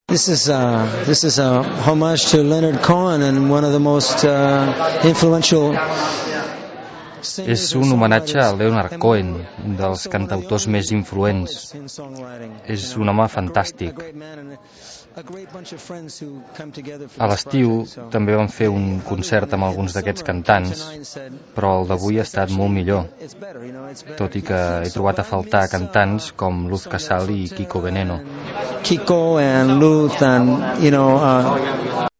This is a homage to Leonard Cohen and one of the most influential. És un homenatge a Leonard Cohen, un dels cantautors més influents. És un home fantàstic. A l'estiu també vam fer un concert amb alguns d'aquests cantants, però el d'avui ha estat molt millor, tot i que he trobat a faltar cantants com Luz Casal i Kiko Veneno. Kiko and Luz and